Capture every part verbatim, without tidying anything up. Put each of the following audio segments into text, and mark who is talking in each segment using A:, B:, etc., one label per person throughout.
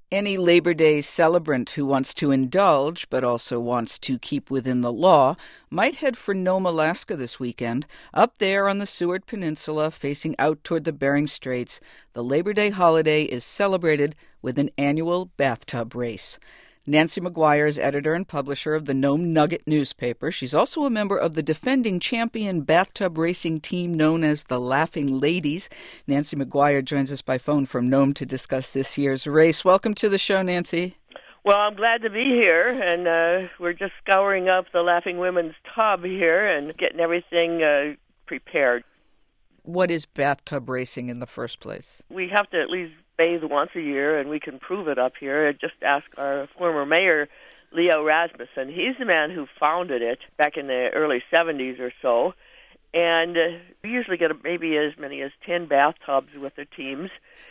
A: Any Labor Day celebrant who wants to indulge but also wants to keep within the law might head for Nome, Alaska this weekend. Up there on the Seward Peninsula, facing out toward the Bering Straits, the Labor Day holiday is celebrated with an annual bathtub race. Nancy McGuire is editor and publisher of the Nome Nugget newspaper. She's also a member of the defending champion bathtub racing team known as the Laughing Ladies. Nancy McGuire joins us by phone from Nome to discuss this year's race. Welcome to the show, Nancy.
B: Well, I'm glad to be here, and uh, we're just scouring up the Laughing Women's tub here and getting everything uh, prepared.
A: What is bathtub racing in the first place?
B: We have to at least bathe once a year, and we can prove it up here. Just ask our former mayor, Leo Rasmussen. He's the man who founded it back in the early seventies or so. And uh, we usually get maybe as many as ten bathtubs with the teams.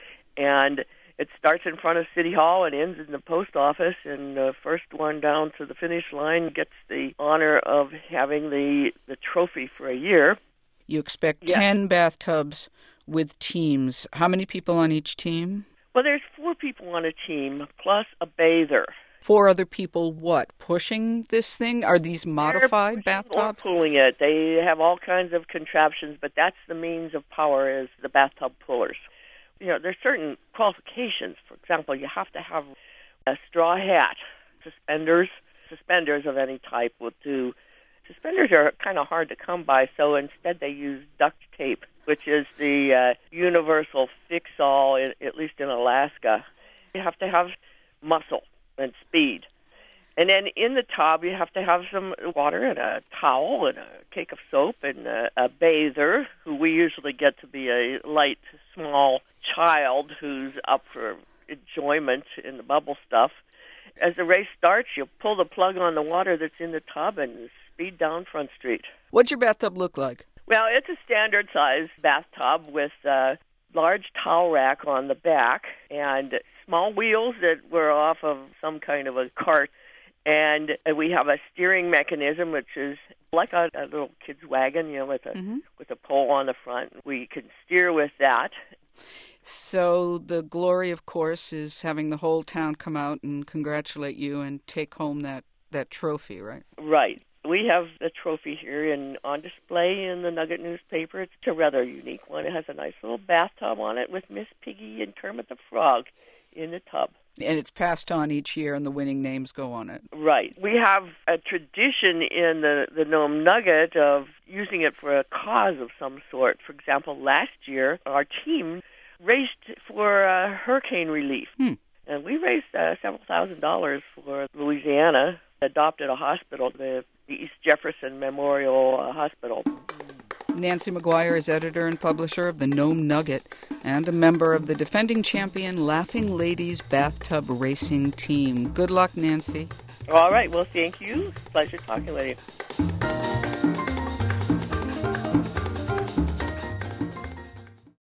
B: And it starts in front of City Hall and ends in the post office. And the first one down to the finish line gets the honor of having the, the trophy for a year.
A: You expect
B: yeah.
A: ten bathtubs with teams. How many people on each team?
B: Well, there's four people on a team, plus a bather.
A: Four other people what? Pushing this thing? Are these modified bathtubs?
B: Or pulling it. They have all kinds of contraptions, but that's the means of power is the bathtub pullers. You know, there's certain qualifications. For example, you have to have a straw hat, suspenders, suspenders of any type will do. Suspenders are kind of hard to come by, so instead they use duct tape, which is the uh, universal fix-all, in, at least in Alaska. You have to have muscle and speed. And then in the tub, you have to have some water and a towel and a cake of soap and a, a bather, who we usually get to be a light, small child who's up for enjoyment in the bubble stuff. As the race starts, you pull the plug on the water that's in the tub and speed down Front Street.
A: What'd your bathtub look like?
B: Well, it's a standard-sized bathtub with a large towel rack on the back and small wheels that were off of some kind of a cart. And we have a steering mechanism, which is like a, a little kid's wagon, you know, with a mm-hmm. with a pole on the front. We can steer with that.
A: So the glory, of course, is having the whole town come out and congratulate you and take home that, that trophy, right?
B: Right. We have the trophy here in, on display in the Nugget newspaper. It's a rather unique one. It has a nice little bathtub on it with Miss Piggy and Kermit the Frog in the tub.
A: And it's passed on each year, and the winning names go on it.
B: Right. We have a tradition in the, the Nome Nugget of using it for a cause of some sort. For example, last year, our team raced for uh, hurricane relief.
A: Hmm.
B: And we raised uh, several thousand dollars for Louisiana, adopted a hospital, the, the East Jefferson Memorial uh, Hospital.
A: Nancy McGuire is editor and publisher of the Nome Nugget and a member of the defending champion Laughing Ladies bathtub racing team. Good luck, Nancy.
B: All right. Well, thank you. Pleasure talking with you.